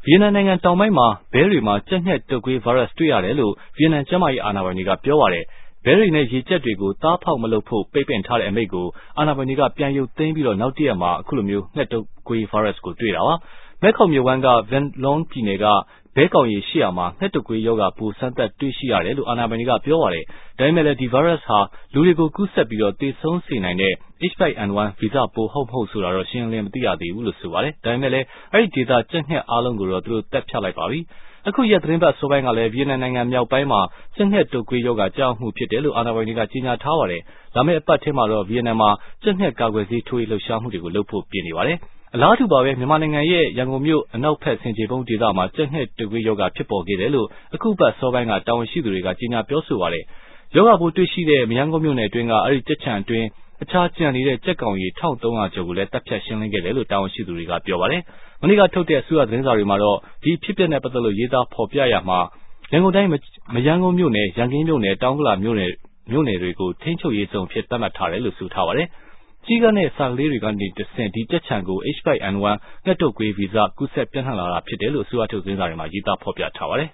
ီယက်နမ်နိုင်ငံတောင်ပိုင်းမှာဘဲတွေမှာကြက်ငှက်တုပ်ကွေးဗိုင်းရပ်စ်တွေ့ရတယ်လို့ဗီယက်နမ်ကျန်းမာရေးအာဏာပိုင်တွေကပြောပါတယ်။ဘဲတွေနဲ့ရေကြက်တွေကိုသားဖောက်မလုပ်ဖို့ပိတ်ပင်ထားတဲ့အမိန့်ကိုအာဏာပိုင်တွေကပြန်ရုပ်သိမ်းပြီးနောက်တရက်မှာအခုလိုငှက်တုပ်ကွေးဗိုင်းရပ်စ်ကိုတွေ့တာပါ။မဲခေါင်မြစ်ဝှမ်းက Vinh Long ပြည်နယ်ကဘဲကောင်ရေ800မှာငှက်တုပ်ကွေးရောဂါပိုးစမ်းသပ်တွေ့ရှိရတယ်လို့အာဏာပိုင်တွေကပြောပါတယ်။ဒါပေမဲ့လည်းဒီဗိုင်းရပ်စ်ဟာလူတွေကိုကူးစက်ပြီးသေဆုံးစေနိုင်တဲ့ H5N1 ဗီဇပိုးဟုတ်မဟုတ်ဆိုတာတော့ရှင်းရှင်းလင်းလင်းမသိရသေးဘူးလို့ဆိုပါတယ်။ဒါပေမဲ့လည်းအဲဒီဒေသကြက်ငှက်အားလုံးကိုတော့သူတို့သတ်ဖြတ်လိုက်ပါပြီ။အခုရက်သတင်းပတ်အစောပိုင်းကလည်းဗီယက်နမ်နိုင်ငံမြောက်ပိုင်းမှာကြက်ငှက်တုပ်ကွေးရောဂါကြောက်မှုဖြစ်တယ်လို့အာဏာပိုင်တွေကကြေညာထားပါတယ်။လာမယ့်အပတ်ထဲမှာတော့ဗီယက်နမ်မှာကြက်ငှက်ကာကွယ်ဆေးထိုးရေးလှုပ်ရှားမှုတွေလုပ်ဖို့ပြင်နေပါတယ်။အလားတူပါပဲမြန်မာနိုင်ငံရဲ့ရန်ကုန်မြို့အနောက်ဘက်ဆင်ခြေဖုံးဒေသမှာကြက်ငှက်တုပ်ကွေးရောဂါဖြစ်ပေါ်ခဲ့တယ်လို့အခုပတ်အစောပိုင်းကတာဝန်ရှိသူတွေကကြေညာပြောဆိုပါတယ်။ရောဂါပိုးတွေ့ရှိတဲ့မရမ်းကုန်းမြို့နယ်အတွင်းကအဲဒီကြက်ခြံအတွင်းအခြားကျန်နေတဲ့ကြက်ကောင်ရေ1300ကျော်ကိုလည်းတပ်ဖြတ်ရှင်းလင်းခဲ့တယ်လို့တာဝန်ရှိသူတွေကပြောပါတယ်။မနေ့ကထုတ်တဲ့အစိုးရသတင်းစာတွေမှာတော့ဒီအဖြစ်အပျက်နဲ့ပတ်သက်လို့ရေးသားဖော်ပြရာမှာရန်ကုန်တိုင်းမရမ်းကုန်းမြို့နယ်ရန်ကင်းမြို့နယ်တောင်ဥက္ကလာမြို့နယ်တွေကိုထိန်းချုပ်ရေးဇုံအဖြစ်သတ်မှတ်ထားတယ်လို့ဆိုထားပါတယ်။ကျီးကန်းနဲ့စာကလေးတွေကနေတဆင့်ဒီကြက်ခြံကို H5N1 ငှက်တုပ်ကွေးဗီဇကူးစက်ပြန့်နှံ့လာတာဖြစ်တယ်လို့အစိုးရထုတ်သတင်းစာတွေမှာရေးသားဖော်ပြထားပါတယ်